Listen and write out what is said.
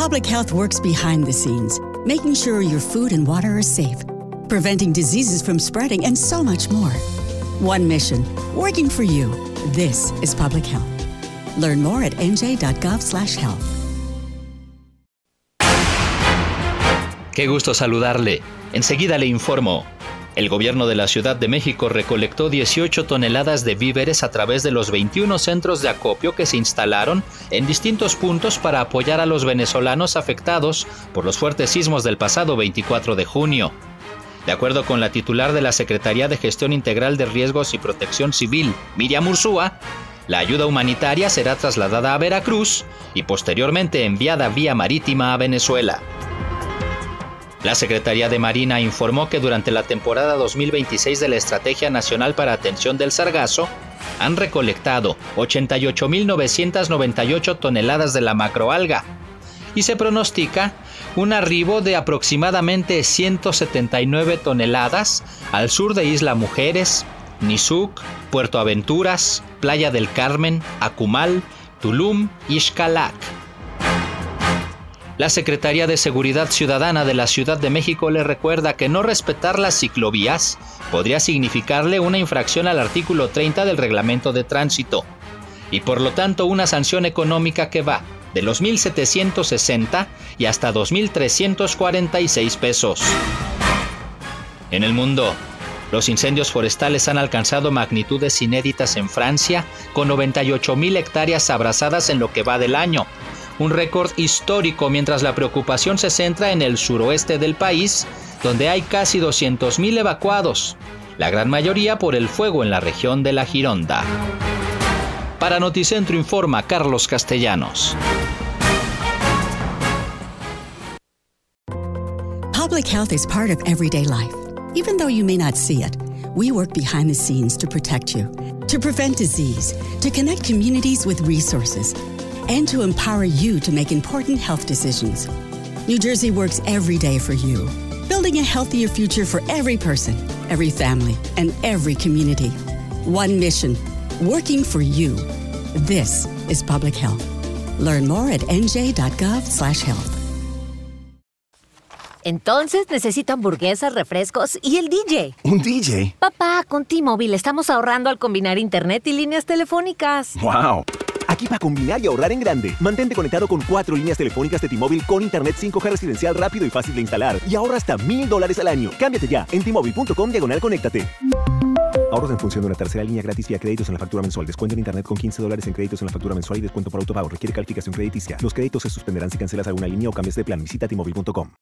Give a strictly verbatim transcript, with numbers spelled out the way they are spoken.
Public Health works behind the scenes, making sure your food and water are safe, preventing diseases from spreading, and so much more. One mission, working for you. This is Public Health. Learn more at n j dot gov slash health. Qué gusto saludarle. Enseguida le informo. El gobierno de la Ciudad de México recolectó dieciocho toneladas de víveres a través de los veintiuno centros de acopio que se instalaron en distintos puntos para apoyar a los venezolanos afectados por los fuertes sismos del pasado veinticuatro de junio. De acuerdo con la titular de la Secretaría de Gestión Integral de Riesgos y Protección Civil, Miriam Ursúa, la ayuda humanitaria será trasladada a Veracruz y posteriormente enviada vía marítima a Venezuela. La Secretaría de Marina informó que durante la temporada dos mil veintiséis de la Estrategia Nacional para Atención del Sargazo, han recolectado ochenta y ocho mil novecientas noventa y ocho toneladas de la macroalga y se pronostica un arribo de aproximadamente ciento setenta y nueve toneladas al sur de Isla Mujeres, Nizuc, Puerto Aventuras, Playa del Carmen, Acumal, Tulum y Xcalac. La Secretaría de Seguridad Ciudadana de la Ciudad de México le recuerda que no respetar las ciclovías podría significarle una infracción al artículo treinta del Reglamento de Tránsito y por lo tanto una sanción económica que va de los mil setecientos sesenta y hasta dos mil trescientos cuarenta y seis pesos. En el mundo, los incendios forestales han alcanzado magnitudes inéditas en Francia, con noventa y ocho mil hectáreas abrasadas en lo que va del año. Un récord histórico, mientras la preocupación se centra en el suroeste del país, donde hay casi doscientos mil evacuados, la gran mayoría por el fuego en la región de la Gironda. Para Noticentro informa Carlos Castellanos. Public health is part of everyday life. Even though you may not see it, we work behind the scenes to protect you, to prevent disease, to connect communities with resources, and to empower you to make important health decisions. New Jersey works every day for you, building a healthier future for every person, every family, and every community. One mission, working for you. This is Public Health. Learn more at n j dot gov slash health. Entonces necesito hamburguesas, refrescos y el D J. ¿Un D J? Papá, con T-Mobile estamos ahorrando al combinar internet y líneas telefónicas. ¡Wow! Aquí para combinar y ahorrar en grande. Mantente conectado con cuatro líneas telefónicas de T-Mobile con internet cinco G residencial rápido y fácil de instalar. Y ahorra hasta mil dólares al año. Cámbiate ya en T-Mobile punto com diagonal conéctate. Ahorros en función de una tercera línea gratis vía créditos en la factura mensual. Descuento en internet con quince dólares en créditos en la factura mensual y descuento por autopago. Requiere calificación crediticia. Los créditos se suspenderán si cancelas alguna línea o cambias de plan. Visita T Mobile punto com.